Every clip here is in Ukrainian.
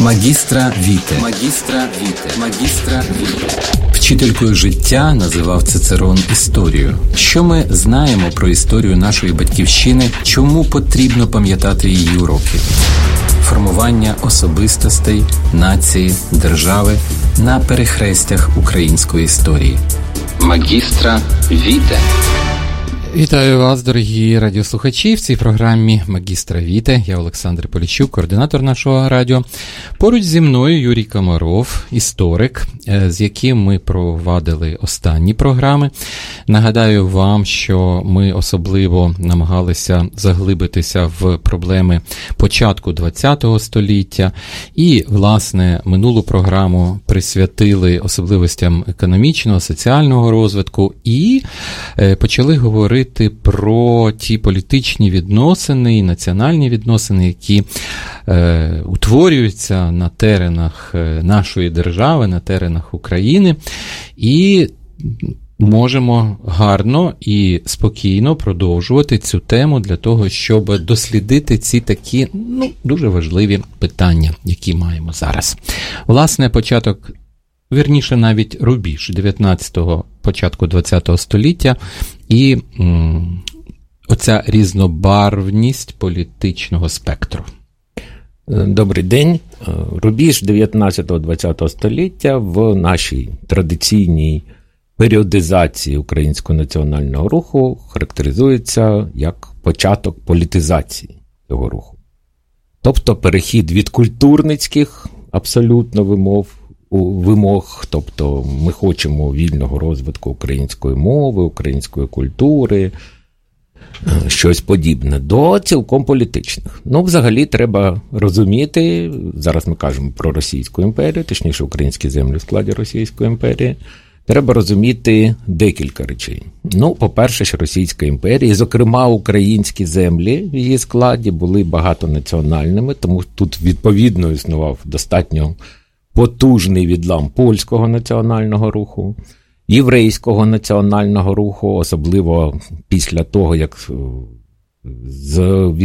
Магістра Віте. Вчителькою життя називав Цицерон історію. Що ми знаємо про історію нашої батьківщини, чому потрібно пам'ятати її уроки? Формування особистостей, нації, держави на перехрестях української історії. Магістра Віте. Вітаю вас, дорогі радіослухачі, в цій програмі «Магістра Віте». Я Олександр Поліщук, координатор нашого радіо. Поруч зі мною Юрій Комаров, історик, з яким ми провадили останні програми. Нагадаю вам, що ми особливо намагалися заглибитися в проблеми початку ХХ століття і, власне, минулу програму присвятили особливостям економічного, соціального розвитку і почали говорити про ті політичні відносини і національні відносини, які утворюються на теренах нашої держави, на теренах України, і можемо гарно і спокійно продовжувати цю тему для того, щоб дослідити ці такі, дуже важливі питання, які маємо зараз. Власне, вірніше навіть рубіж 19-го, початку 20-го століття і оця різнобарвність політичного спектру. Добрий день. Рубіж 19-20 століття в нашій традиційній періодизації українського національного руху характеризується як початок політизації цього руху. Тобто перехід від культурницьких абсолютно вимог, тобто ми хочемо вільного розвитку української мови, української культури, щось подібне, до цілком політичних. Взагалі треба розуміти, зараз ми кажемо про Російську імперію, точніше українські землі в складі Російської імперії, треба розуміти декілька речей. По-перше, що Російська імперія, і, зокрема, українські землі в її складі були багатонаціональними, тому тут відповідно існував достатньо потужний відлам польського національного руху, єврейського національного руху, особливо після того, як з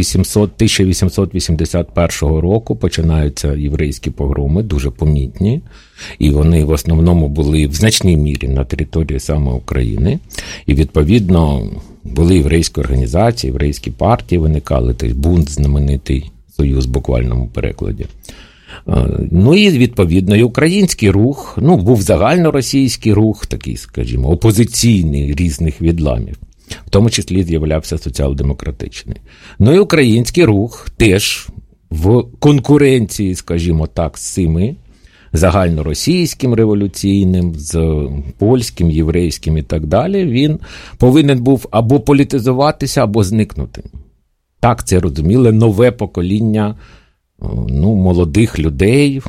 1881 року починаються єврейські погроми, дуже помітні, і вони в основному були в значній мірі на території саме України, і відповідно були єврейські організації, єврейські партії виникали, той бунт знаменитий, союз в буквальному перекладі. І, відповідно, і український рух, був загальноросійський рух, такий, скажімо, опозиційний різних відламів, в тому числі з'являвся соціал-демократичний. І український рух теж в конкуренції, скажімо так, з цими загальноросійським революційним, з польським, єврейським і так далі, він повинен був або політизуватися, або зникнути. Так це розуміло нове покоління молодих людей,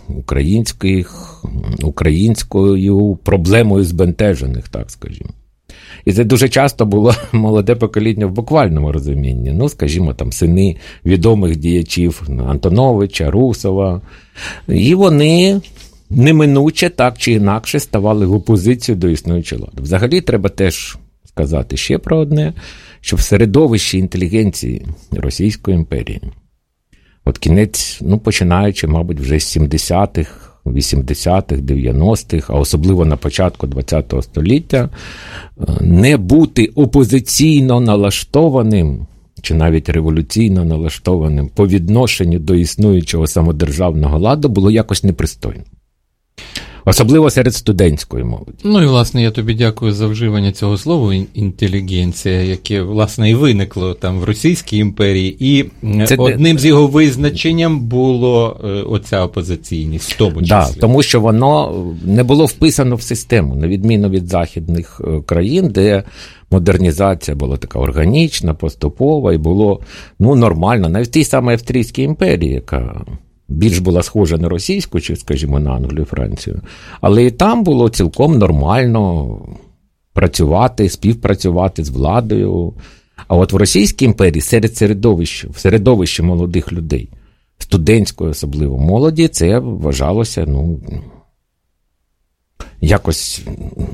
українською проблемою збентежених, так скажімо. І це дуже часто було молоде покоління в буквальному розумінні. Скажімо, там сини відомих діячів Антоновича, Русова. І вони неминуче, так чи інакше, ставали в опозицію до існуючої влади. Взагалі, треба теж сказати ще про одне, що в середовищі інтелігенції Російської імперії, кінець, починаючи, мабуть, вже з 70-х, 80-х, 90-х, а особливо на початку ХХ століття, не бути опозиційно налаштованим, чи навіть революційно налаштованим по відношенню до існуючого самодержавного ладу було якось непристойно. Особливо серед студентської молоді. І, власне, я тобі дякую за вживання цього слова «інтелігенція», яке, власне, і виникло там в Російській імперії, і одним з його визначенням було оця опозиційність, в тому числі. Так, тому що воно не було вписано в систему, на відміну від західних країн, де модернізація була така органічна, поступова, і було нормально, навіть в тій самій Австрійській імперії, яка більш була схожа на російську, чи, скажімо, на Англію, Францію. Але і там було цілком нормально співпрацювати з владою. А от в Російській імперії в середовищі молодих людей, студентської особливо молоді, це вважалося, якось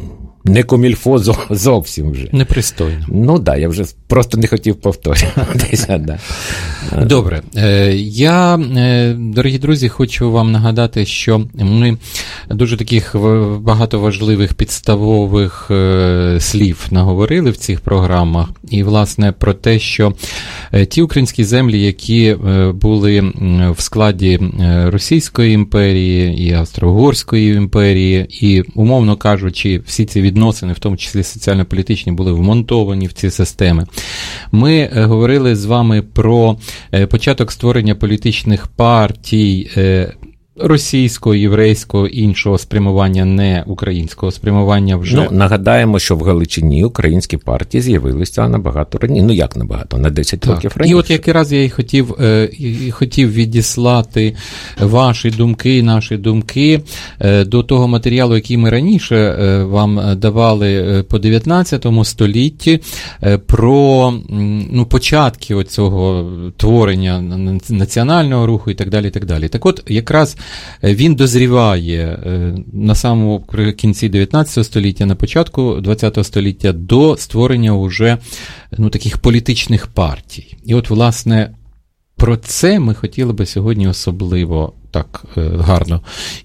не комільфо зовсім вже. Непристойно. Ну так, я вже просто не хотів повторюватися. Да. Добре. Я, дорогі друзі, хочу вам нагадати, що ми дуже таких багато важливих підставових слів наговорили в цих програмах. І, власне, про те, що ті українські землі, які були в складі Російської імперії і Австро-Угорської імперії, і, умовно кажучи, всі ці відносини, в тому числі соціально-політичні, були вмонтовані в ці системи. Ми говорили з вами про початок створення політичних партій російського, єврейського, іншого спрямування, не українського спрямування вже. Ну, нагадаємо, що в Галичині українські партії з'явилися набагато раніше. Ну, як набагато? На 10 років раніше. І от якраз я і хотів відіслати ваші думки, наші думки до того матеріалу, який ми раніше вам давали по 19 столітті, про початки оцього творення національного руху і так далі, і так далі. Так от, якраз він дозріває на самому кінці 19 століття, на початку 20 століття до створення уже таких політичних партій. І от, власне, про це ми хотіли би сьогодні особливо так гарно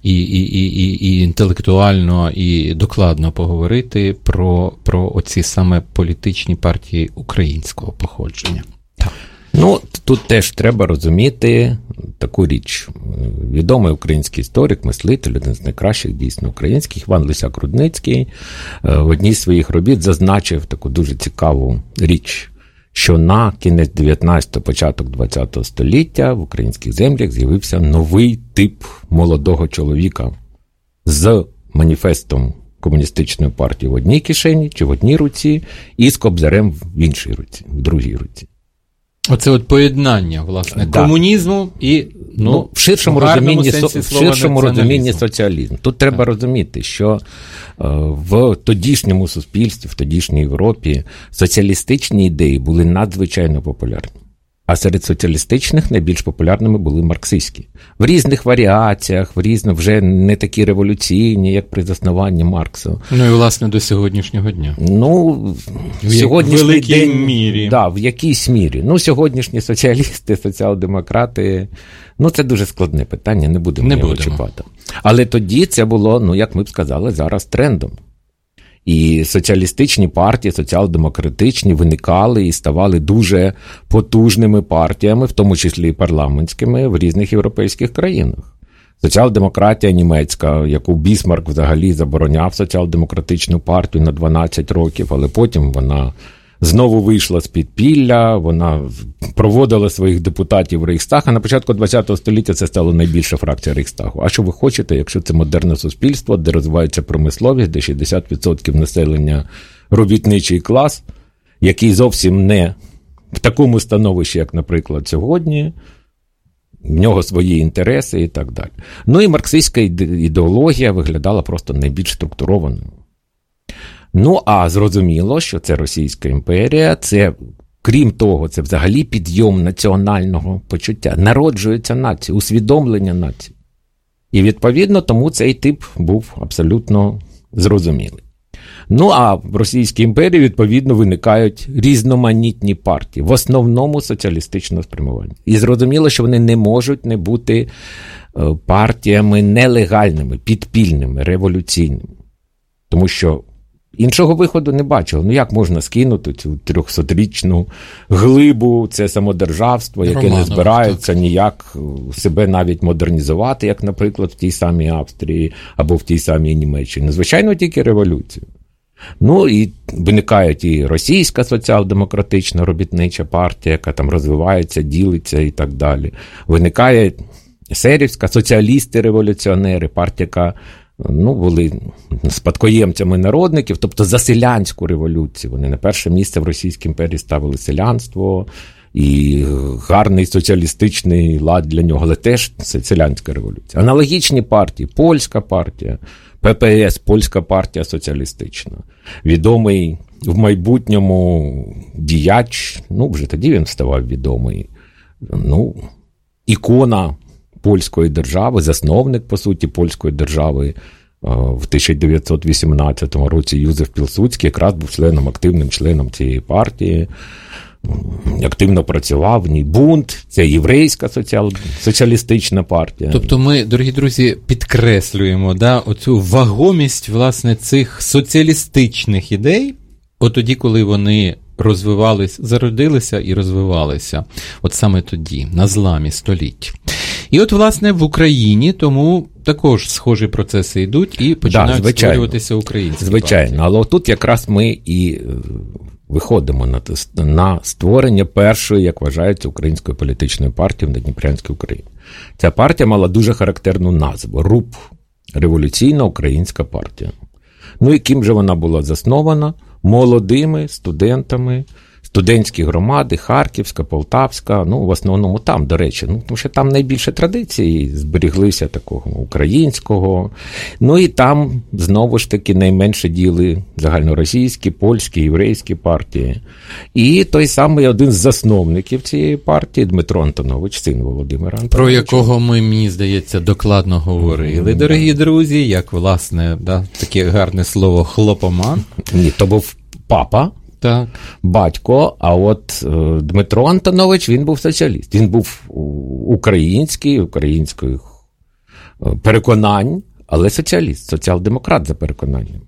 і інтелектуально, і докладно поговорити про оці саме політичні партії українського походження. Так. Ну, тут теж треба розуміти таку річ. Відомий український історик, мислитель, один з найкращих дійсно українських, Іван Лисяк-Рудницький, в одній з своїх робіт зазначив таку дуже цікаву річ, що на кінець 19-го, початок 20-го століття в українських землях з'явився новий тип молодого чоловіка з маніфестом комуністичної партії в одній кишені чи в одній руці і з кобзарем в іншій руці, в другій руці. Оце от поєднання, власне, комунізму і, в ширшому розумінні соціалізму. Тут треба розуміти, що в тодішньому суспільстві, в тодішній Європі соціалістичні ідеї були надзвичайно популярні. А серед соціалістичних найбільш популярними були марксистські. В різних варіаціях, вже не такі революційні, як при заснуванні Маркса. Ну і, власне, до сьогоднішнього дня. В великій мірі. Да, в якійсь мірі. Сьогоднішні соціалісти, соціал-демократи, це дуже складне питання, не будемо його чіпати. Але тоді це було, як ми б сказали, зараз трендом. І соціалістичні партії, соціал-демократичні, виникали і ставали дуже потужними партіями, в тому числі і парламентськими, в різних європейських країнах. Соціал-демократія німецька, яку Бісмарк взагалі забороняв соціал-демократичну партію на 12 років, але потім вона знову вийшла з підпілля, вона проводила своїх депутатів в Рейхстаг, а на початку ХХ століття це стала найбільша фракція Рейхстагу. А що ви хочете, якщо це модерне суспільство, де розвивається промисловість, де 60% населення робітничий клас, який зовсім не в такому становищі, як, наприклад, сьогодні, в нього свої інтереси і так далі. І марксистська ідеологія виглядала просто найбільш структурованою. А зрозуміло, що це Російська імперія, це, крім того, це взагалі підйом національного почуття. Народжується нація, усвідомлення нації. І, відповідно, тому цей тип був абсолютно зрозумілий. А в Російській імперії, відповідно, виникають різноманітні партії, в основному соціалістичного спрямування. І зрозуміло, що вони не можуть не бути партіями нелегальними, підпільними, революційними. Тому що іншого виходу не бачили. Як можна скинути цю 300-річну глибу, це самодержавство, яке не збирається ніяк себе навіть модернізувати, як, наприклад, в тій самій Австрії або в тій самій Німеччині. Звичайно, тільки революцію. І виникає і російська соціал-демократична робітнича партія, яка там розвивається, ділиться і так далі. Виникає есерівська, соціалісти-революціонери, партія, яка були спадкоємцями народників, тобто за селянську революцію. Вони на перше місце в Російській імперії ставили селянство і гарний соціалістичний лад для нього, але теж це селянська революція. Аналогічні партії, польська партія, ППС, польська партія соціалістична. Відомий в майбутньому діяч, вже тоді він ставав відомий, ікона польської держави, засновник, по суті, польської держави, в 1918 році Юзеф Пілсудський якраз був активним членом цієї партії, активно працював в ній. Бунт, це єврейська соціалістична партія. Тобто ми, дорогі друзі, підкреслюємо оцю вагомість, власне, цих соціалістичних ідей, тоді, коли вони зародилися і розвивалися. От саме тоді, на зламі століть. І власне, в Україні тому також схожі процеси йдуть і починають створюватися українські звичайно, партії. Але тут якраз ми і виходимо на створення першої, як вважається, української політичної партії в Надніпрянській Україні. Ця партія мала дуже характерну назву – РУП – Революційна Українська партія. І ким же вона була заснована? Молодими студентами, студентські громади, Харківська, Полтавська, в основному там, до речі, тому що там найбільше традицій зберіглися такого українського, і там, знову ж таки, найменше діли загальноросійські, польські, єврейські партії. І той самий один з засновників цієї партії, Дмитро Антонович, син Володимира Антоновича. Про якого ми, мені здається, докладно говорили, дорогі друзі, як, власне, таке гарне слово «хлопоман». Ні, то був папа. Так. Батько, а от Дмитро Антонович, він був соціаліст. Він був українських переконань, але соціаліст, соціал-демократ за переконанням.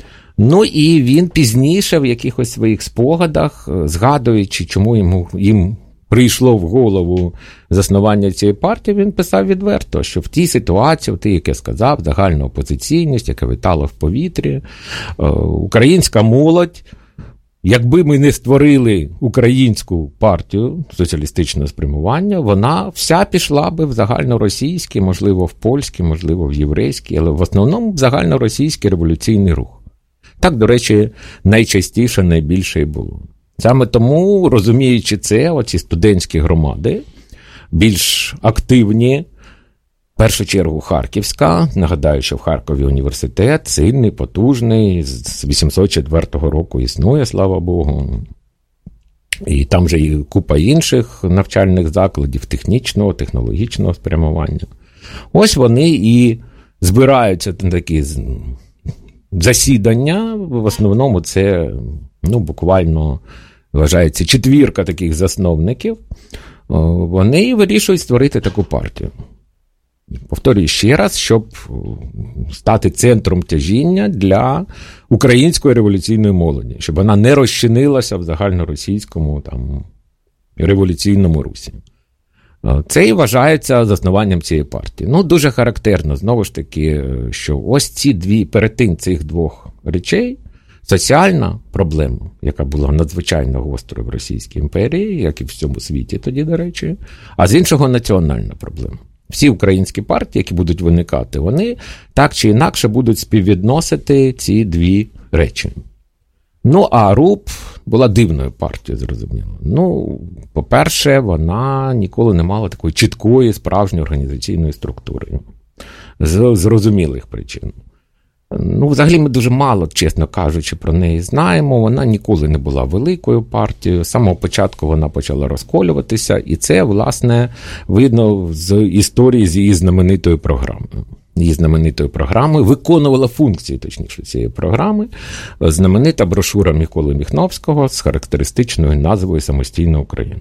І він пізніше в якихось своїх спогадах, згадуючи, чому їм прийшло в голову заснування цієї партії, він писав відверто, що в тій ситуації, як я сказав, загальна опозиційність, яка витала в повітрі, українська молодь, якби ми не створили українську партію соціалістичного спрямування, вона вся пішла би в загальноросійський, можливо, в польський, можливо, в єврейський, але в основному в загальноросійський революційний рух. Так, до речі, найчастіше, найбільше і було. Саме тому, розуміючи це, оці студентські громади, більш активні, в першу чергу Харківська, нагадаю, що в Харкові університет, сильний, потужний, з 804 року існує, слава Богу. І там же і купа інших навчальних закладів, технічного, технологічного спрямування. Ось вони і збираються на такі засідання, в основному це, буквально, вважається, четвірка таких засновників, вони вирішують створити таку партію. Повторюю ще раз, щоб стати центром тяжіння для української революційної молоді, щоб вона не розчинилася в загальноросійському революційному русі. Це і вважається заснуванням цієї партії. Дуже характерно, знову ж таки, що ось перетин цих двох речей, соціальна проблема, яка була надзвичайно гострою в Російській імперії, як і в всьому світі тоді, до речі, а з іншого національна проблема. Всі українські партії, які будуть виникати, вони так чи інакше будуть співвідносити ці дві речі. А РУП була дивною партією, зрозуміло. По-перше, вона ніколи не мала такої чіткої, справжньої організаційної структури. З зрозумілих причин. Взагалі ми дуже мало, чесно кажучи, про неї знаємо. Вона ніколи не була великою партією. З самого початку вона почала розколюватися. І це, власне, видно з історії з її знаменитою програмою. Її знаменитою програмою виконувала функції, точніше, цієї програми, знаменита брошура Миколи Міхновського з характеристичною назвою «Самостійна Україна».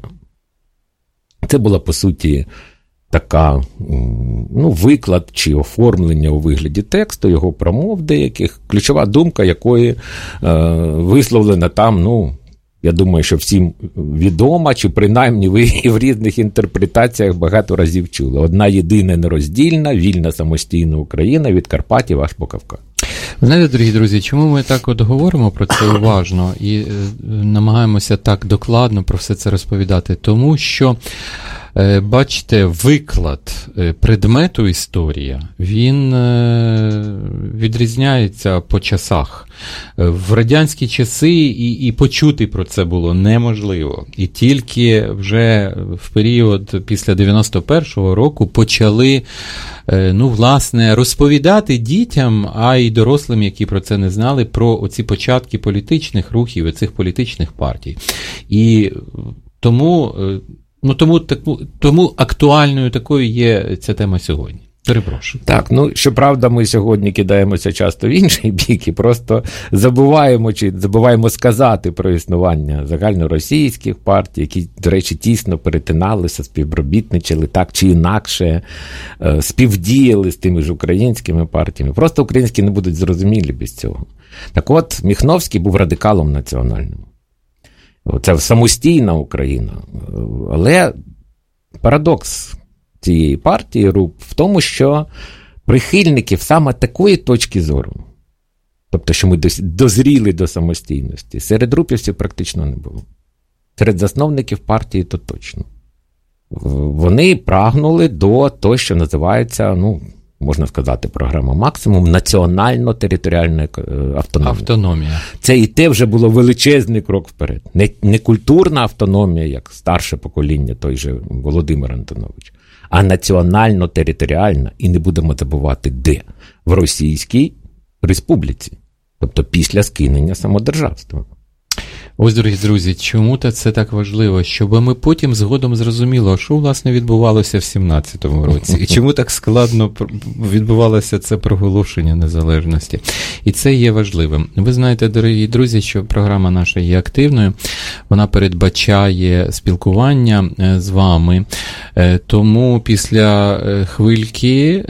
Це була, по суті, така, виклад чи оформлення у вигляді тексту, його промов деяких, ключова думка якої висловлена там, я думаю, що всім відома, чи принаймні ви в різних інтерпретаціях багато разів чули. Одна єдина нероздільна, вільна самостійна Україна від Карпатів аж по Кавказ. Знаєте, дорогі друзі, чому ми так говоримо про це уважно і намагаємося так докладно про все це розповідати? Тому що, бачите, виклад предмету історія, він відрізняється по часах. В радянські часи і почути про це було неможливо. І тільки вже в період після 91-го року почали, власне, розповідати дітям, а й дорослим, які про це не знали, про оці початки політичних рухів і цих політичних партій. І тому актуальною такою є ця тема сьогодні. Перепрошую. Так, щоправда, ми сьогодні кидаємося часто в інший бік і просто забуваємо сказати про існування загальноросійських партій, які, до речі, тісно перетиналися, співробітничали так чи інакше, співдіяли з тими ж українськими партіями. Просто українські не будуть зрозумілі без цього. Так от, Міхновський був радикалом національним. Це самостійна Україна. Але парадокс цієї партії РУП в тому, що прихильників саме такої точки зору, тобто, що ми дозріли до самостійності, серед рупівців практично не було. Серед засновників партії то точно. Вони прагнули до того, що називається, можна сказати, програма «Максимум» національно-територіальної автономії. Це і те вже було величезний крок вперед. Не культурна автономія, як старше покоління, той же Володимир Антонович, а національно-територіальна, і не будемо забувати, де? В Російській Республіці, тобто після скинення самодержавства. Ось, дорогі друзі, чому це так важливо? Щоб ми потім згодом зрозуміли, що, власне, відбувалося в 17-му році, і чому так складно відбувалося це проголошення незалежності. І це є важливим. Ви знаєте, дорогі друзі, що програма наша є активною, вона передбачає спілкування з вами, тому після хвильки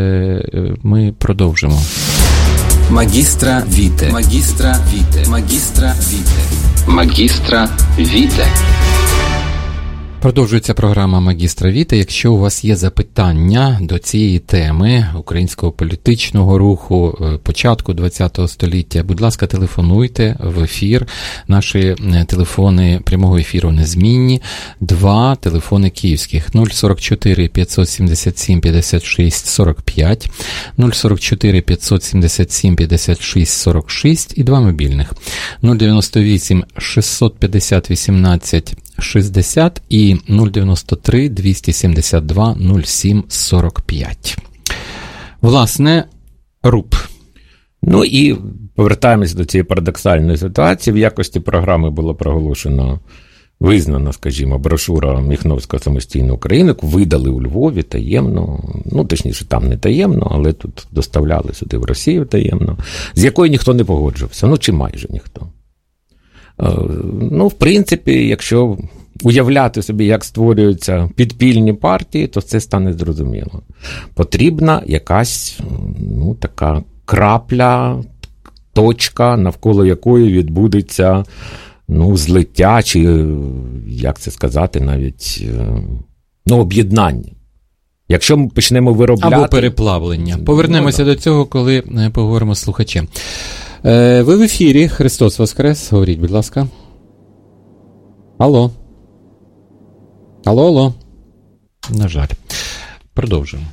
ми продовжимо. Магістра Віте. Магістра Віте. Магістра Віте. Магістра Віте. Продовжується програма «Магістра Віте». Якщо у вас є запитання до цієї теми українського політичного руху початку ХХ століття, будь ласка, телефонуйте в ефір. Наші телефони прямого ефіру незмінні. 2 телефони київських. 044 577 56 45, 044 577 56 46 і 2 мобільних. 098 650 18 60 і 093 272 07 45. Власне, РУП. І повертаємось до цієї парадоксальної ситуації. В якості програми було проголошено, визнана, скажімо, брошура Міхновська «Самостійна Україна», яку видали у Львові таємно, точніше, там не таємно, але тут доставляли сюди в Росію таємно, з якою ніхто не погоджувався, чи майже ніхто. В принципі, якщо уявляти собі, як створюються підпільні партії, то це стане зрозуміло. Потрібна якась, така крапля, точка, навколо якої відбудеться, злиття, чи, як це сказати, навіть, об'єднання. Якщо ми почнемо виробляти... Або переплавлення. Повернемося до цього, коли поговоримо з слухачем. Ви в ефірі. Христос Воскрес. Говоріть, будь ласка. Алло. Алло. На жаль. Продовжуємо.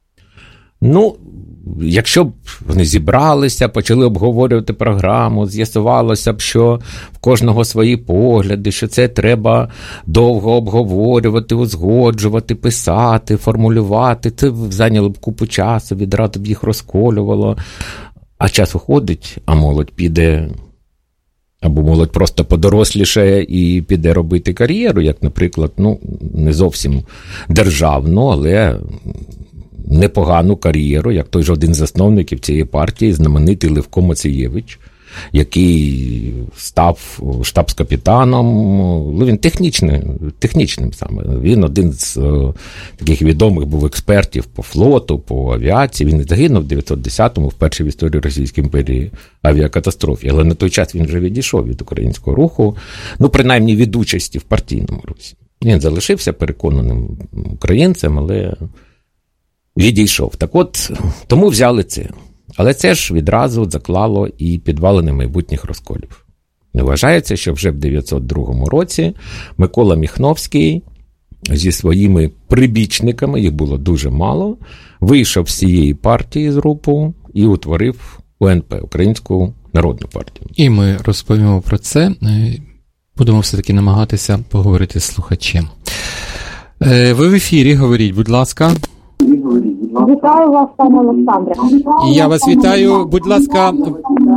Якщо б вони зібралися, почали обговорювати програму, з'ясувалося б, що в кожного свої погляди, що це треба довго обговорювати, узгоджувати, писати, формулювати, це зайняло б купу часу, відразу б їх розколювало. А час виходить, а молодь піде, або молодь просто подорослішає і піде робити кар'єру, як, наприклад, не зовсім державну, але непогану кар'єру, як той же один з засновників цієї партії, знаменитий Левко Мациєвич, який став штабс-капітаном, він технічним саме. Він один з таких відомих був експертів по флоту, по авіації. Він загинув в 910-му, вперше в історії Російської імперії, авіакатастрофі. Але на той час він вже відійшов від українського руху, принаймні від участі в партійному русі. Він залишився переконаним українцем, але відійшов. Так от, тому взяли це. Але це ж відразу заклало і підвалини майбутніх розколів. Вважається, що вже в 902 році Микола Міхновський зі своїми прибічниками, їх було дуже мало, вийшов з цієї партії з РУПу і утворив УНП, Українську Народну партію. І ми розповімо про це. Будемо все-таки намагатися поговорити з слухачем. Ви в ефірі, говоріть, будь ласка. Вітаю вас, пане Олександре. Я вас вітаю. Будь ласка,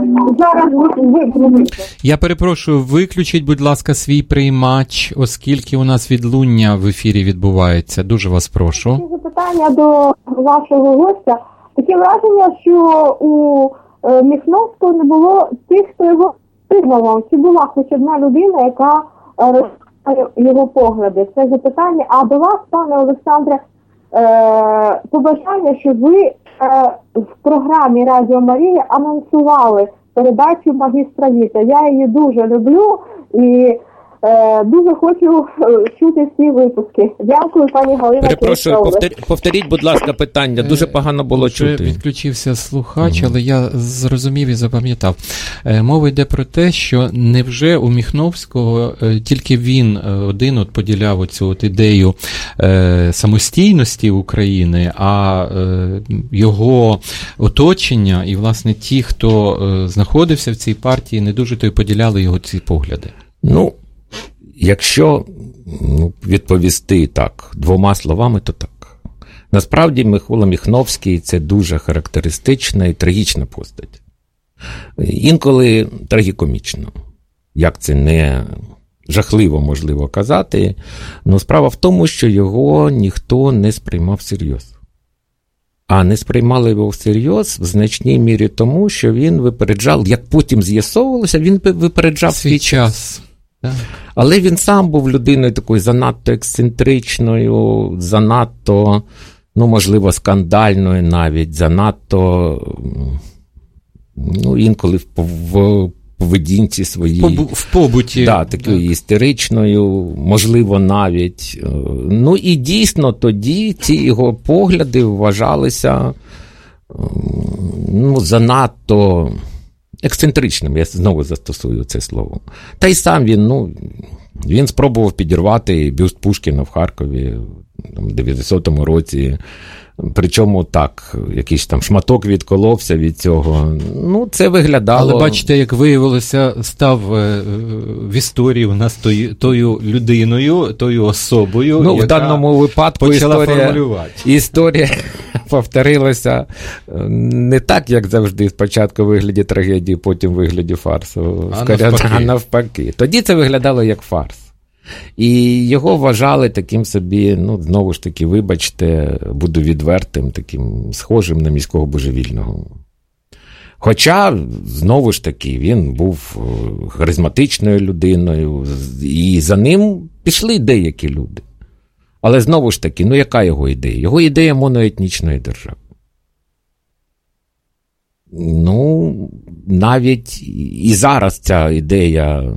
зараз виключите. Я перепрошую, виключіть, будь ласка, свій приймач, оскільки у нас відлуння в ефірі відбувається. Дуже вас прошу. Таке запитання до вашого гостя. Таке враження, що у Міхновського не було тих, хто його підтримував. Чи була хоч одна людина, яка розуміє його погляди? Це запитання. А до вас, пане Олександре, побажання, щоб ви в програмі Радіо Марія анонсували передачу «Магістра Віте». Я її дуже люблю і дуже хочу чути всі випуски. Дякую, пані Галина. Перепрошую, повторіть, будь ласка, питання. Дуже погано було чути. Відключився слухач, але я зрозумів і запам'ятав. Мова йде про те, що невже у Міхновського тільки він один от поділяв оцю от ідею самостійності України, а його оточення і, власне, ті, хто знаходився в цій партії, не дуже то й поділяли його ці погляди? Ну, якщо відповісти так, двома словами, то так. Насправді, Микола Міхновський – це дуже характеристична і трагічна постать. Інколи трагікомічна. Як це не жахливо можливо казати, але справа в тому, що його ніхто не сприймав всерйоз. А не сприймали його всерйоз в значній мірі тому, що він випереджав, як потім з'ясовувалося, він випереджав свій час. Так. Але він сам був людиною такою занадто ексцентричною, занадто, можливо, скандальною навіть, занадто, інколи в поведінці своїй. В побуті. Такою істеричною, можливо, навіть. І дійсно тоді ці його погляди вважалися, занадто ексцентричним, я знову застосую це слово. Та й сам він спробував підірвати бюст Пушкіна в Харкові в 90-му році. Причому так, якийсь там шматок відколовся від цього. Це виглядало... Але бачите, як виявилося, став в історії у нас тою людиною, тою особою, яка в даному випадку почала формулювати. Історія повторилася не так, як завжди, спочатку в вигляді трагедії, потім в вигляді фарсу. А навпаки. Тоді це виглядало як фарс. І його вважали таким собі, знову ж таки, вибачте, буду відвертим, таким схожим на міського божевільного. Хоча, знову ж таки, він був харизматичною людиною, і за ним пішли деякі люди. Але, знову ж таки, яка його ідея? Його ідея моноетнічної держави. Навіть і зараз ця ідея...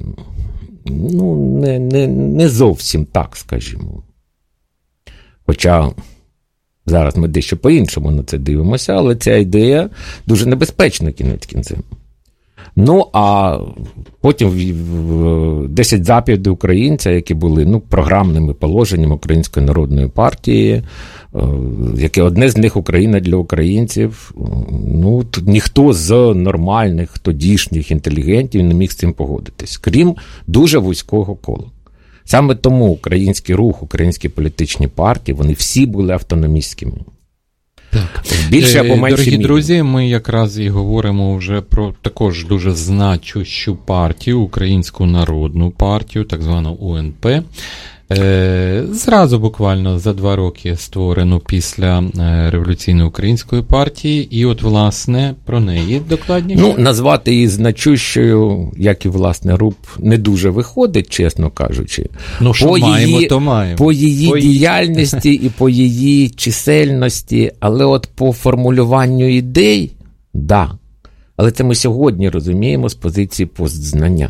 не зовсім так, скажімо. Хоча зараз ми дещо по-іншому на це дивимося, але ця ідея дуже небезпечна кінець кінцем. А потім 10 заповідей українця, які були програмними положеннями Української народної партії, яке одне з них Україна для українців. Тут ніхто з нормальних тодішніх інтелігентів не міг з цим погодитись, крім дуже вузького кола. Саме тому український рух, українські політичні партії, вони всі були автономістськими. Так. Більше або менше Дорогі мірі. друзі, ми якраз і говоримо вже про також дуже значущу партію, Українську народну партію, так звану УНП. Зразу буквально за 2 роки створену після Революційної української партії, і от, власне, про неї докладніше. Назвати її значущою, як і, власне, РУП, не дуже виходить, чесно кажучи. Що маємо, то маємо. По її діяльності і по її чисельності, але от по формулюванню ідей, да. Але це ми сьогодні розуміємо з позиції постзнання.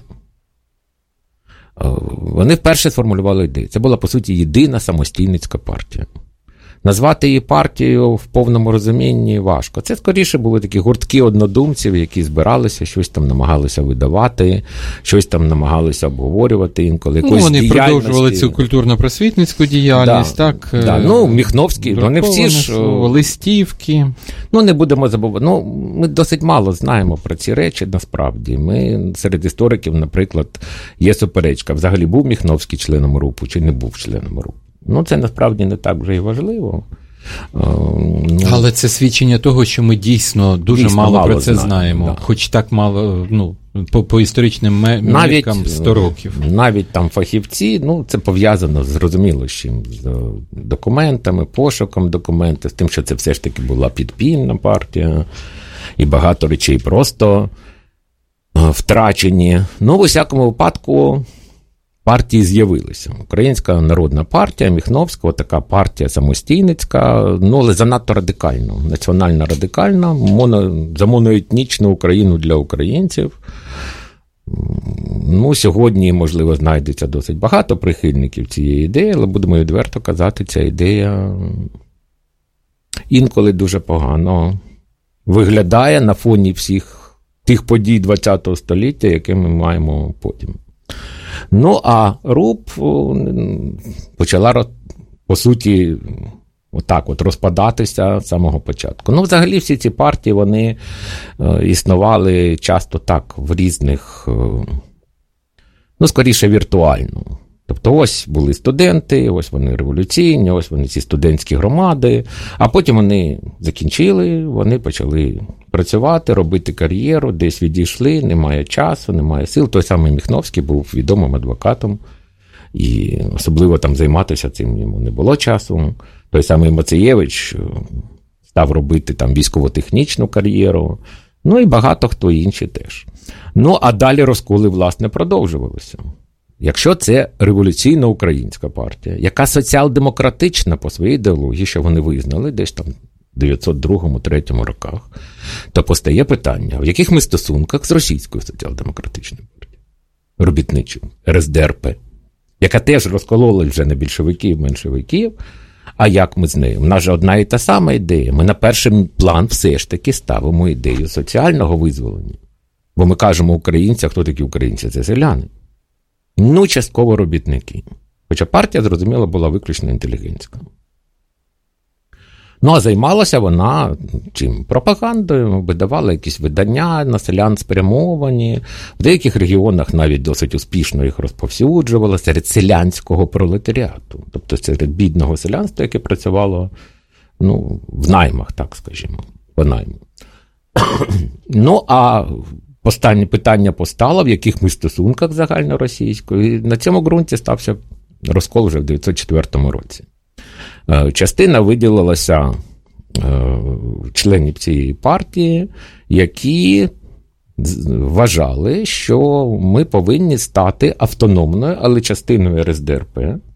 Вони вперше сформулювали ідею. Це була, по суті, єдина самостійницька партія. Назвати її партією в повному розумінні важко. Це, скоріше, були такі гуртки однодумців, які збиралися, щось там намагалися видавати, щось там намагалися обговорювати інколи. Вони продовжували цю культурно-просвітницьку діяльність, так? Міхновський, вони всі ж... Листівки. Не будемо забувати. Ми досить мало знаємо про ці речі, насправді. Ми серед істориків, наприклад, є суперечка. Взагалі, був Міхновський членом РУПу чи не був членом РУПу? Це насправді не так вже і важливо. Але це свідчення того, що ми дійсно дуже мало про це знаємо. Да. Хоч так мало, по історичним міркам 100 років. Навіть там фахівці, це пов'язано, зрозуміло, з чим, з документами, пошуком документів, з тим, що це все ж таки була підпільна партія, і багато речей просто втрачені. В усякому випадку партії з'явилися. Українська народна партія Міхновського, така партія самостійницька, але занадто радикальна, національно радикальна, за моноетнічну Україну для українців. Сьогодні, можливо, знайдеться досить багато прихильників цієї ідеї, але будемо відверто казати, ця ідея інколи дуже погано виглядає на фоні всіх тих подій ХХ століття, які ми маємо потім. А РУП почала, по суті, розпадатися з самого початку. Взагалі всі ці партії, вони існували часто так в різних, скоріше віртуально. Тобто ось були студенти, ось вони революційні, ось вони ці студентські громади, а потім вони закінчили, вони почали працювати, робити кар'єру, десь відійшли, немає часу, немає сил. Той самий Міхновський був відомим адвокатом, і особливо там займатися цим йому не було часу. Той самий Мацеєвич став робити там військово-технічну кар'єру, і багато хто інші теж. А далі розколи, власне, продовжувалися. Якщо це революційна українська партія, яка соціал-демократична по своїй ідеології, що вони визнали десь там в 902-3 роках, то постає питання, в яких ми стосунках з російською соціал-демократичною партією, робітничою, РСДРП, яка теж розколола вже на більшовиків, меншовиків, а як ми з нею? У нас же одна і та сама ідея. Ми на перший план все ж таки ставимо ідею соціального визволення. Бо ми кажемо українці, а хто такі українці? Це селяни. Частково робітники. Хоча партія, зрозуміло, була виключно інтелігентська. А займалася вона чим? Пропагандою, видавала якісь видання на селян спрямовані. В деяких регіонах навіть досить успішно їх розповсюджувала серед селянського пролетаріату. Тобто серед бідного селянства, яке працювало в наймах, так скажімо, по найму. А останнє питання постало, в яких ми стосунках загальноросійською. І на цьому ґрунті стався розкол вже в 1904 році. Частина виділилася членів цієї партії, які вважали, що ми повинні стати автономною, але частиною РСДРП.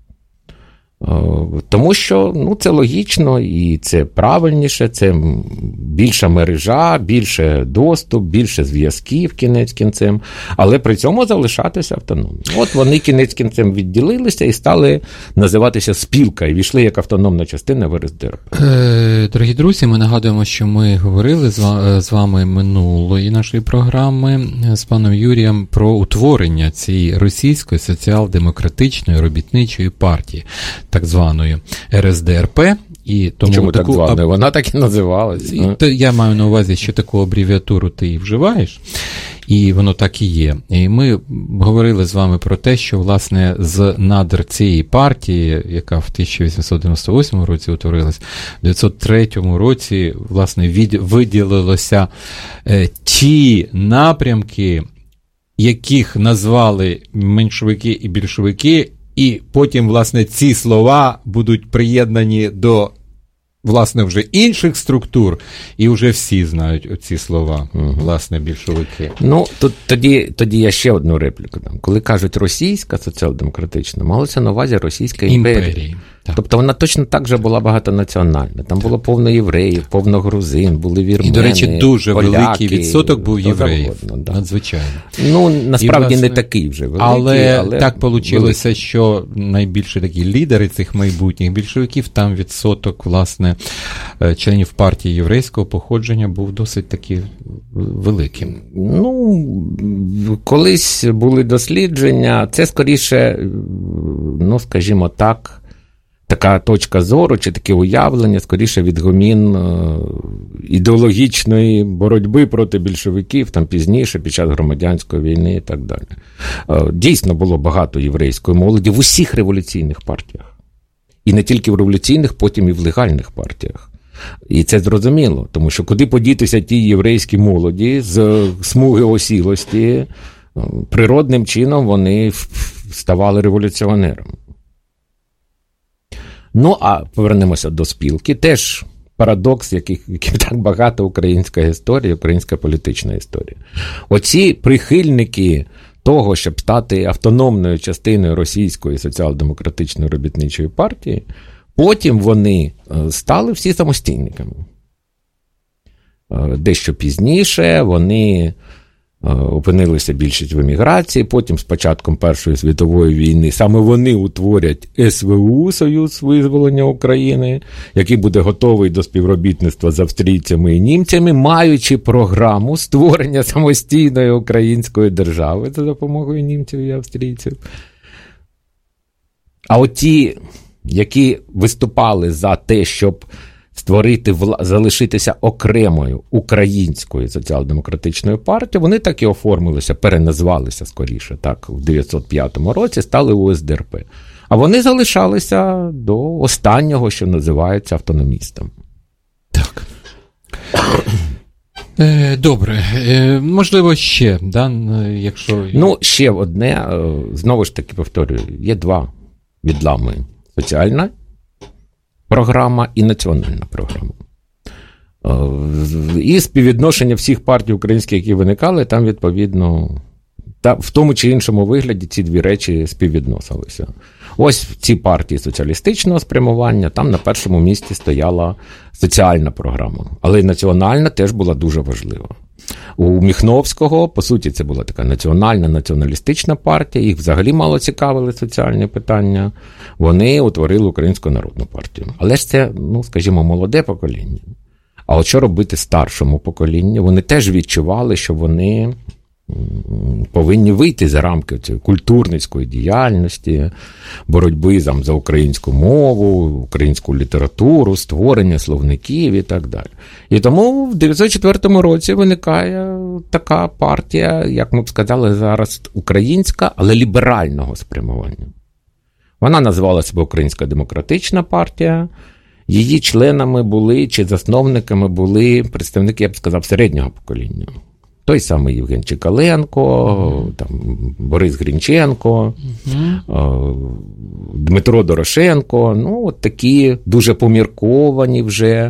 Тому що це логічно і це правильніше, це більша мережа, більше доступ, більше зв'язків кінець кінцем, але при цьому залишатися автономними. От вони кінець кінцем відділилися і стали називатися спілка, і війшли як автономна частина в РСДРП. Дорогі друзі, ми нагадуємо, що ми говорили з вами минулої нашої програми з паном Юрієм про утворення цієї російської соціал-демократичної робітничої партії, так званої РСДРП. І тому чому так званою? Вона так і називалась. Я маю на увазі, що таку абревіатуру ти і вживаєш, і воно так і є. І ми говорили з вами про те, що, власне, з надр цієї партії, яка в 1898 році утворилась, в 1903 році, власне, виділилося ті напрямки, яких назвали меншовики і більшовики, і потім, власне, ці слова будуть приєднані до, власне, вже інших структур, і вже всі знають оці слова, власне, більшовики. Тоді я ще одну репліку дам. Коли кажуть російська соціал-демократична, малося на увазі російська імперія. Тобто вона точно так же була багатонаціональна. Там було повно євреїв, повно грузин, були вірмени, і, до речі, дуже поляки, великий відсоток був євреїв. Надзвичайно. Насправді і, власне, не такий вже великий, але так вийшло, що найбільші такі лідери цих майбутніх більшовиків, там відсоток, власне, членів партії єврейського походження був досить таки великим. Колись були дослідження, це скоріше, скажімо так, така точка зору, чи таке уявлення, скоріше відгомін ідеологічної боротьби проти більшовиків, там пізніше, під час громадянської війни і так далі. Дійсно було багато єврейської молоді в усіх революційних партіях. І не тільки в революційних, потім і в легальних партіях. І це зрозуміло, тому що куди подітися ті єврейські молоді з смуги осілості, природним чином вони ставали революціонерами. Ну, а повернемося до спілки. Теж парадокс, який так багато українська історія, українська політична історія. Оці прихильники того, щоб стати автономною частиною російської соціал-демократичної робітничої партії, потім вони стали всі самостійниками. Дещо пізніше вони опинилися більшість в еміграції, потім з початком Першої світової війни саме вони утворять СВУ, Союз визволення України, який буде готовий до співробітництва з австрійцями і німцями, маючи програму створення самостійної української держави за допомогою німців і австрійців. А от ті, які виступали за те, щоб залишитися окремою українською соціал-демократичною партією, вони так і оформилися, переназвалися скоріше, так, в 1905 році, стали УСДРП. А вони залишалися до останнього, що називається автономістом. Так. Добре. Можливо, ще, да, якщо... Ну, ще одне, знову ж таки повторюю, є два відлами: соціальна програма і національна програма. І співвідношення всіх партій українських, які виникали, там, відповідно, в тому чи іншому вигляді ці дві речі співвідносилися. Ось в ці партії соціалістичного спрямування, там на першому місці стояла соціальна програма. Але і національна теж була дуже важлива. У Міхновського, по суті, це була така національна, націоналістична партія, їх взагалі мало цікавили соціальні питання. Вони утворили Українську народну партію. Але ж це, ну, скажімо, молоде покоління. А от що робити старшому поколінню? Вони теж відчували, що вони повинні вийти за рамки цієї культурницької діяльності, боротьби за українську мову, українську літературу, створення словників і так далі. І тому в 1904 році виникає така партія, як ми б сказали зараз, українська, але ліберального спрямування. Вона називала себе Українська демократична партія. Її членами були, чи засновниками були представники, я б сказав, середнього покоління. Той самий Євген Чекаленко, там, Борис Грінченко, Дмитро Дорошенко. Ну, от такі дуже помірковані вже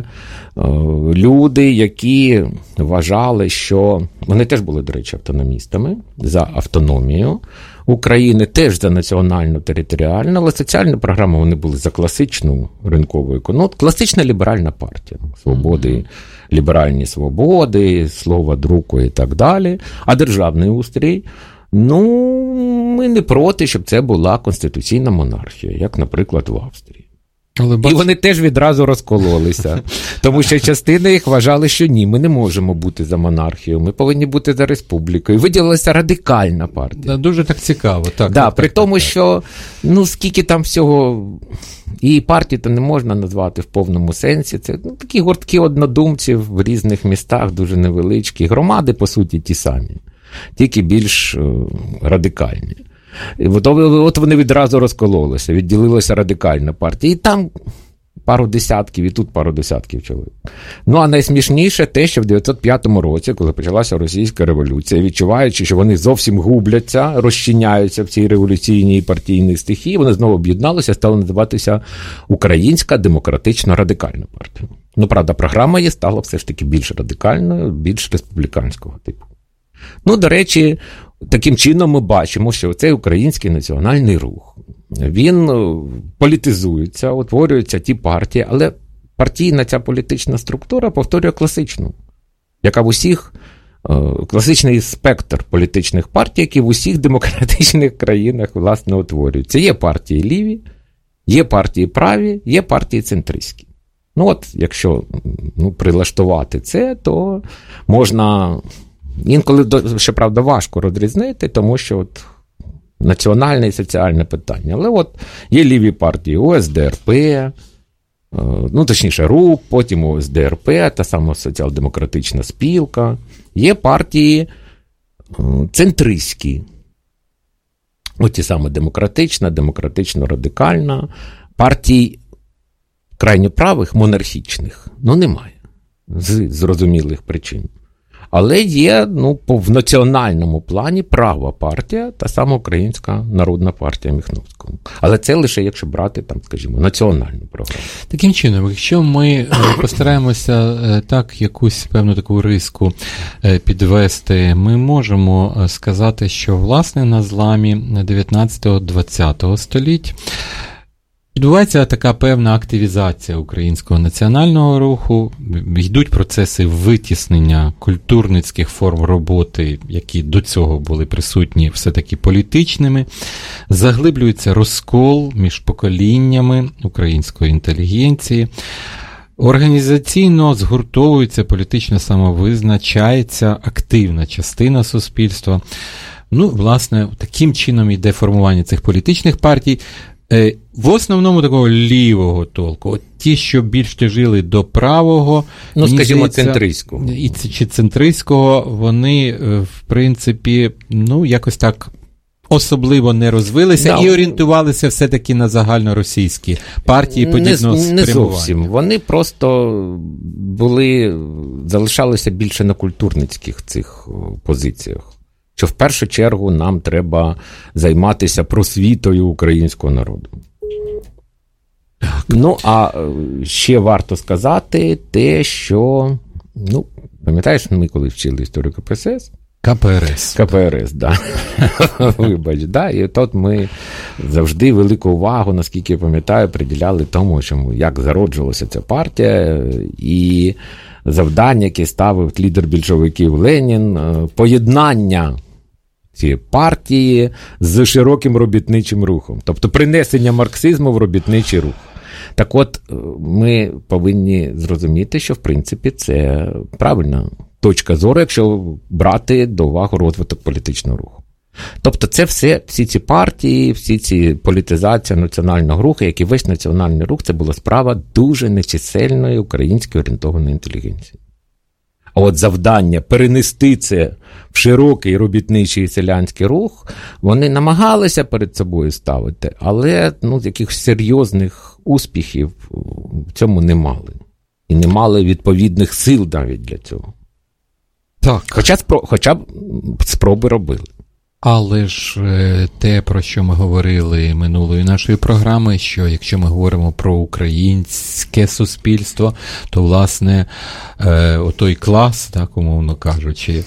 люди, які вважали, що... Вони теж були, до речі, автономістами за автономію України, теж за національну територіальну, але соціальну програму вони були за класичну ринкову економіку. Класична ліберальна партія. Свободи, ліберальні свободи, слова друку і так далі. А державний устрій, ну, ми не проти, щоб це була конституційна монархія, як, наприклад, в Австрії. І вони теж відразу розкололися, тому що частина їх вважали, що ні, ми не можемо бути за монархією, ми повинні бути за республікою. Виділилася радикальна партія. Дуже так цікаво. Так, да, при тому, що, ну, скільки там всього, і партії-то не можна назвати в повному сенсі, це такі гуртки однодумців в різних містах, дуже невеличкі, громади, по суті, ті самі, тільки більш радикальні. От вони відразу розкололися, відділилася радикальна партія. І там пару десятків, і тут пару десятків чоловік. Ну, а найсмішніше те, що в 1905 році, коли почалася російська революція, відчуваючи, що вони зовсім губляться, розчиняються в цій революційній партійній стихії, вони знову об'єдналися, стали називатися Українська демократично-радикальна партія. Ну, правда, програма її стала все ж таки більш радикальною, більш республіканського типу. Ну, до речі, таким чином ми бачимо, що цей український національний рух, він політизується, утворюються ті партії, але партійна ця політична структура повторює класичну, яка в усіх, класичний спектр політичних партій, які в усіх демократичних країнах, власне, утворюються. Є партії ліві, є партії праві, є партії центристські. Ну, от, якщо прилаштувати це, то можна... Інколи, щоправда, важко розрізнити, тому що от національне і соціальне питання. Але от є ліві партії УСДРП, ну, точніше, РУП, потім УСДРП, та сама соціал-демократична спілка. Є партії центристські. От ті саме демократична, демократично-радикальна. Партій крайньо правих, монархічних, немає. З зрозумілих причин. Але є, в національному плані права партія, та сама Українська народна партія Міхновського. Але це лише якщо брати, скажімо, національну програму. Таким чином, якщо ми постараємося так якусь певну таку риску підвести, ми можемо сказати, що, власне, на зламі 19-20 століть відбувається така певна активізація українського національного руху, йдуть процеси витіснення культурницьких форм роботи, які до цього були присутні, все-таки політичними, заглиблюється розкол між поколіннями української інтелігенції, організаційно згуртовується, політично самовизначається активна частина суспільства. Власне, таким чином йде формування цих політичних партій, в основному такого лівого толку. От ті, що більш тяжили до правого, скажімо, центристського. Чи центристського, вони, в принципі, якось так особливо не розвилися і орієнтувалися все-таки на загальноросійські партії подібного спрямування. Не зовсім. Вони просто залишалися більше на культурницьких цих позиціях. Що в першу чергу нам треба займатися просвітою українського народу. А ще варто сказати те, що, пам'ятаєш, ми коли вчили історію КПСС? КПРС, да. Вибач, да. І тут ми завжди велику увагу, наскільки я пам'ятаю, приділяли тому, як зароджувалася ця партія, і завдання, яке ставив лідер більшовиків Ленін, поєднання цієї партії з широким робітничим рухом. Тобто принесення марксизму в робітничий рух. Так от, ми повинні зрозуміти, що, в принципі, це правильна точка зору, якщо брати до уваги розвиток політичного руху. Тобто це всі ці партії, всі ці політизація національного руху, як і весь національний рух, це була справа дуже нечисельної української орієнтованої інтелігенції. А от завдання перенести це в широкий робітничий селянський рух, вони намагалися перед собою ставити, але якихось серйозних успіхів в цьому не мали. І не мали відповідних сил навіть для цього. Так. Хоча б спроби робили. Але ж те, про що ми говорили минулої нашої програми, що якщо ми говоримо про українське суспільство, то, власне, отой клас, так, умовно кажучи,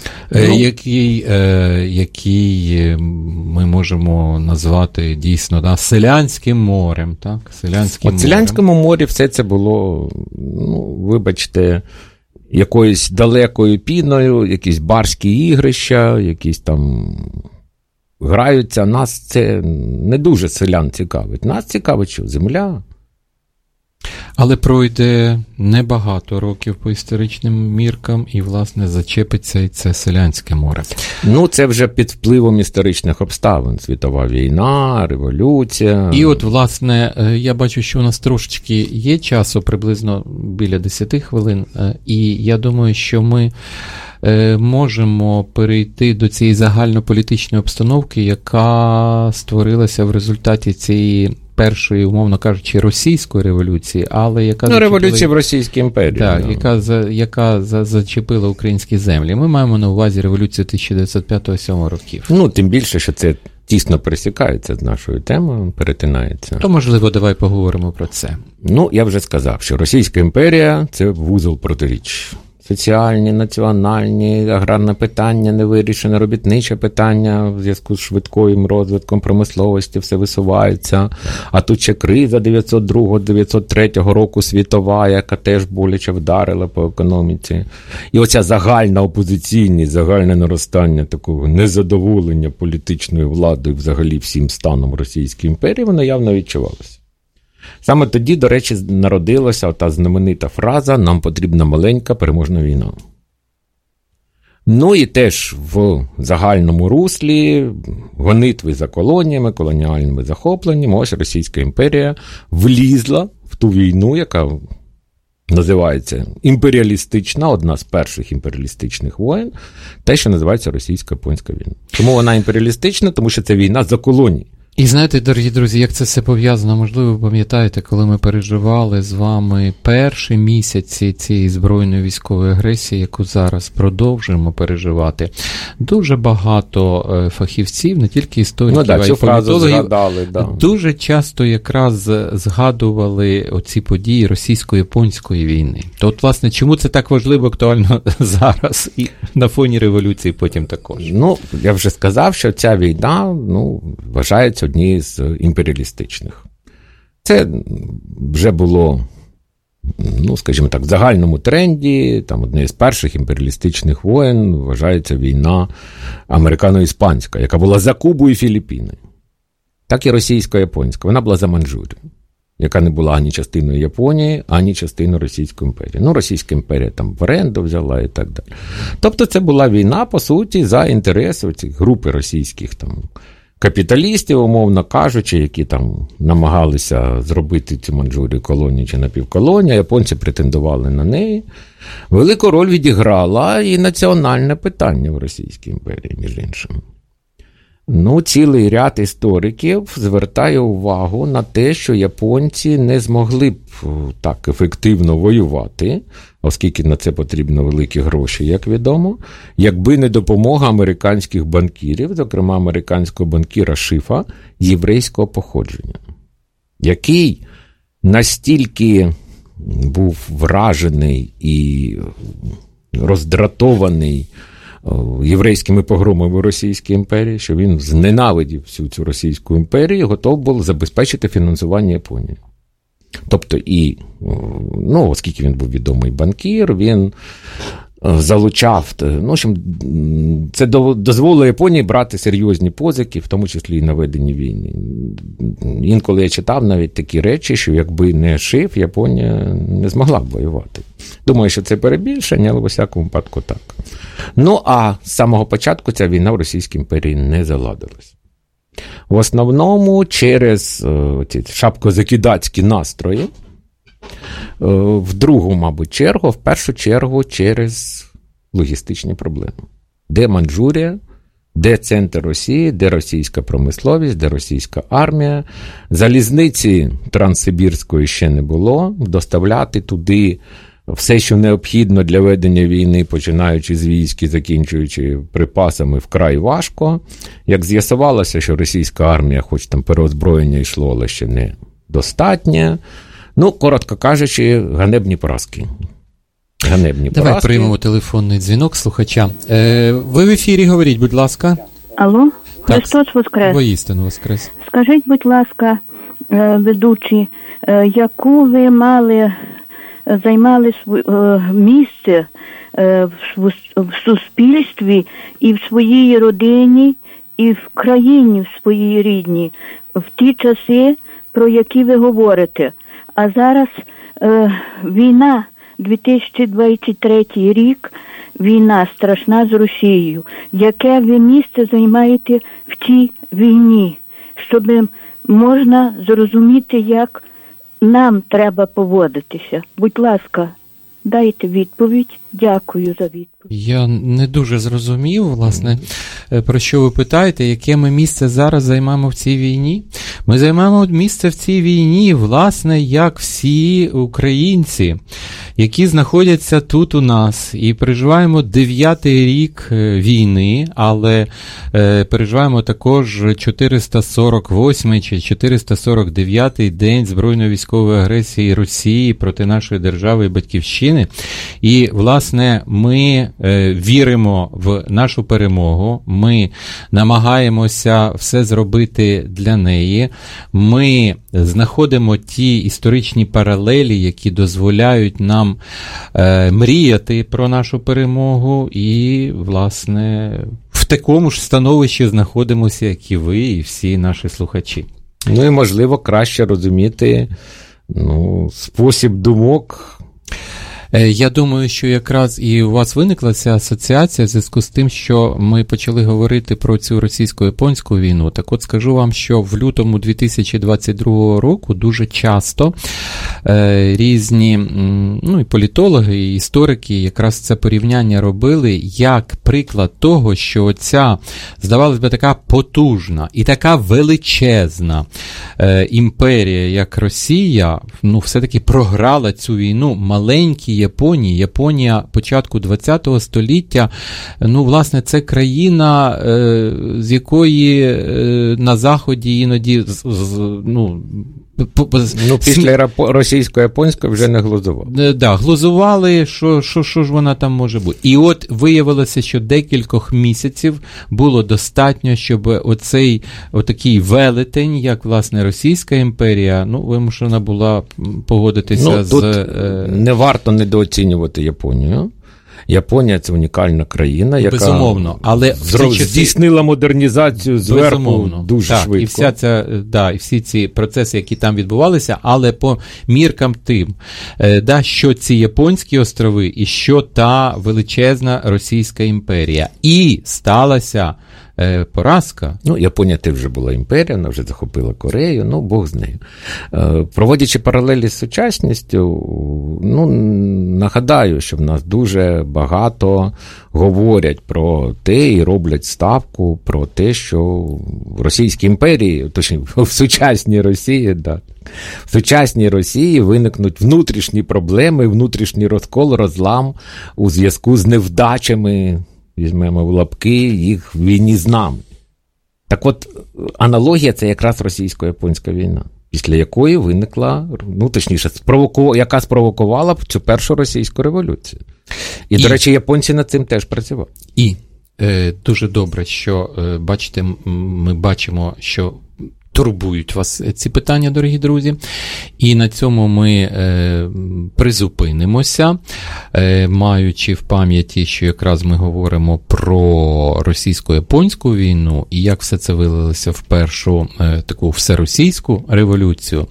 який ми можемо назвати дійсно селянським морем. Так? В селянському морі все це було, вибачте, якоюсь далекою піною, якісь барські ігрища, якісь там граються. Нас це не дуже селян цікавить. Нас цікавить, що земля. Але пройде небагато років по історичним міркам і, власне, зачепиться і це селянське море. Це вже під впливом історичних обставин. Світова війна, революція. І от, власне, я бачу, що у нас трошечки є часу, приблизно біля 10 хвилин, і я думаю, що ми можемо перейти до цієї загальнополітичної обстановки, яка створилася в результаті цієї першої, умовно кажучи, російської революції, але яка революція в Російській імперії. Так, яка зачепила українські землі. Ми маємо на увазі революцію 1905-1907 років. Тим більше, що це тісно пересікається з нашою темою, перетинається. То, можливо, давай поговоримо про це. Я вже сказав, що Російська імперія – це вузол протиріч. Соціальні, національні, аграрне питання, невирішене робітниче питання в зв'язку з швидким розвитком промисловості, все висувається. А тут ще криза 902-903 року світова, яка теж боляче вдарила по економіці. І оця загальна опозиційність, загальне наростання такого незадоволення політичною владою взагалі всім станом Російської імперії, воно явно відчувалося. Саме тоді, до речі, народилася ота знаменита фраза «Нам потрібна маленька переможна війна». І теж в загальному руслі гонитви за колоніями, колоніальними захопленнями, ось Російська імперія влізла в ту війну, яка називається імперіалістична, одна з перших імперіалістичних воєн, те, що називається Російсько-японська війна. Чому вона імперіалістична? Тому що це війна за колонії. І знаєте, дорогі друзі, як це все пов'язано, можливо, ви пам'ятаєте, коли ми переживали з вами перші місяці цієї збройної військової агресії, яку зараз продовжуємо переживати. Дуже багато фахівців, не тільки істориків, а й політологів, дуже часто якраз згадували оці події російсько-японської війни. То от, власне, чому це так важливо, актуально зараз і на фоні революції потім також? Ну, я вже сказав, що ця війна, вважається однією з імперіалістичних. Це вже було, скажімо так, в загальному тренді, там однією з перших імперіалістичних воєн вважається війна американо-іспанська, яка була за Кубу і Філіппіни. Так і російсько-японська. Вона була за Манчжурію, яка не була ані частиною Японії, ані частиною Російської імперії. Російська імперія там в оренду взяла і так далі. Тобто це була війна, по суті, за інтереси цієї групи російських там капіталістів, умовно кажучи, які там намагалися зробити цю Манчжурію колонію чи напівколонію, японці претендували на неї. Велику роль відіграла і національне питання в Російській імперії, між іншим. Цілий ряд істориків звертає увагу на те, що японці не змогли б так ефективно воювати, оскільки на це потрібно великі гроші, як відомо, якби не допомога американських банкірів, зокрема американського банкіра Шифа, єврейського походження, який настільки був вражений і роздратований єврейськими погромами в Російській імперії, що він зненавидів всю цю Російську імперію і готов був забезпечити фінансування Японії. Тобто оскільки він був відомий банкір, він залучав, це дозволило Японії брати серйозні позики, в тому числі і на веденні війни. Інколи я читав навіть такі речі, що якби не Шиф, Японія не змогла б воювати. Думаю, що це перебільшення, але в усякому випадку так. А з самого початку ця війна в Російській імперії не заладилась. В основному через ці шапкозакидацькі настрої, в другу, мабуть, чергу, в першу чергу через логістичні проблеми. Де Манчжурія, де центр Росії, де російська промисловість, де російська армія. Залізниці Транссибірської ще не було. Доставляти туди все, що необхідно для ведення війни, починаючи з військ і закінчуючи припасами, вкрай важко. Як з'ясувалося, що російська армія, хоч там переозброєння йшло, але ще не достатнє. Коротко кажучи, ганебні поразки. Давай приймемо телефонний дзвінок слухача. Ви в ефірі, говоріть, будь ласка. Алло, Христос Воскрес. Воістину Воскрес. Скажіть, будь ласка, ведучі, яку ви займали місце в суспільстві і в своїй родині, і в країні в своїй рідній, в ті часи, про які ви говорите. А зараз війна, 2023 рік, війна страшна з Росією. Яке ви місце займаєте в цій війні, щоб можна зрозуміти, як нам треба поводитися? Будь ласка, дайте відповідь. Дякую за відповідь. Я не дуже зрозумів, власне, про що ви питаєте, яке ми місце зараз займаємо в цій війні. Ми займаємо місце в цій війні, власне, як всі українці, які знаходяться тут у нас. І переживаємо 9-й рік війни, але переживаємо також 448-й чи 449-й день збройної військової агресії Росії проти нашої держави і батьківщини. І, власне, ми віримо в нашу перемогу, ми намагаємося все зробити для неї, ми знаходимо ті історичні паралелі, які дозволяють нам мріяти про нашу перемогу і, власне, в такому ж становищі знаходимося, як і ви, і всі наші слухачі. І, можливо, краще розуміти спосіб думок Я думаю, що якраз і у вас виникла ця асоціація в зв'язку з тим, що ми почали говорити про цю російсько-японську війну. Так от скажу вам, що в лютому 2022 року дуже часто різні і політологи, і історики якраз це порівняння робили як приклад того, що ця, здавалось би, така потужна і така величезна імперія, як Росія, все-таки програла цю війну маленькій Японії. Японія початку ХХ століття, власне, це країна, з якої на Заході іноді, після російсько-японської вже не глузували. Да, глузували, що ж вона там може бути. І от виявилося, що декількох місяців було достатньо, щоб отакий велетень, як, власне, Російська імперія, вимушена була погодитися тут не варто недооцінювати Японію. Японія – це унікальна країна, яка безумовно, але здійснила модернізацію зверху дуже швидко. І всі ці процеси, які там відбувалися, але по міркам тим, що ці японські острови і що та величезна Російська імперія. І сталася поразка. Японія теж вже була імперія, вона вже захопила Корею, Бог з нею. Проводячи паралелі з сучасністю, нагадаю, що в нас дуже багато говорять про те і роблять ставку про те, що в Російській імперії, точніше, в сучасній Росії, в сучасній Росії виникнуть внутрішні проблеми, внутрішній розкол, розлам у зв'язку з невдачами, візьмемо в лапки, їх в війні з нами. Так от, аналогія – це якраз російсько-японська війна, після якої виникла, яка спровокувала цю першу російську революцію. І, до речі, японці над цим теж працювали. І дуже добре, що, бачите, ми бачимо, що турбують вас ці питання, дорогі друзі. І на цьому ми призупинимося, маючи в пам'яті, що якраз ми говоримо про російсько-японську війну і як все це вилилося в першу таку всеросійську революцію.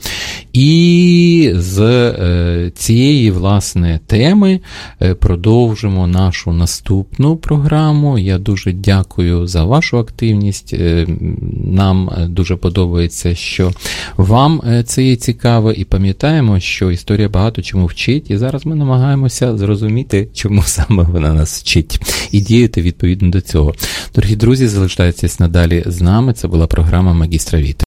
І з цієї, власне, теми продовжимо нашу наступну програму. Я дуже дякую за вашу активність. Нам дуже подобається, що вам це є цікаво, і пам'ятаємо, що історія багато чому вчить, і зараз ми намагаємося зрозуміти, чому саме вона нас вчить, і діяти відповідно до цього. Дорогі друзі, залишайтесь надалі з нами. Це була програма «Магістра Віте».